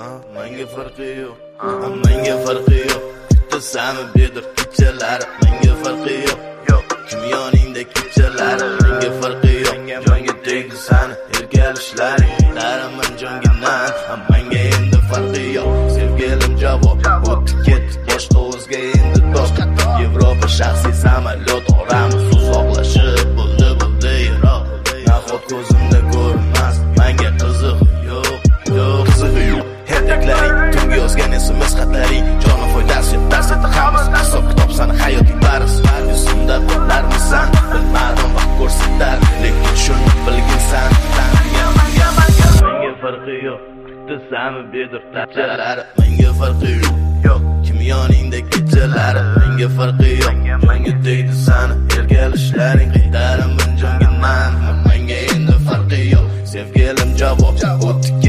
menga farqi yo'q, menga farqi yo'q. Kutasanmi bedir kechalari, menga farqi yo'q. Kim yoningda kechalari, menga farqi yo'q. Jonga tegdi sani ergalishlaring, daraman jonginan, menga endi farqi yo'q. Sevgilim javob, o'tib ketdi boshqa o'zga endi do'st. Yevropa shaxsiy samolyot oramiz uzoqlashib bo'ldi yiroq. Nahot ko'zimda ko'rinmas, menga qizig'i yo'q, qizig'i yo'q. Herdaklaring, tungi yozgan SMS xatlaring, jonim foydasi yo'q, dars etdi hammasi. Hisob kitob sani hayoting barisi, yuzimda qo'llarmisan, bilmadim vaqt ko'rsatar, lekin tushunib bilginsan. Menga farqi yo'q, kutasanmi bedir kechalari, menga farqi yo'q. Kim yoningda kechalari, menga farqi yo'q. Menga tegdi sani ergalishlaring, qaytaraman jongiman, menga endi farqi yo'q. Sevgilim javob, o'tib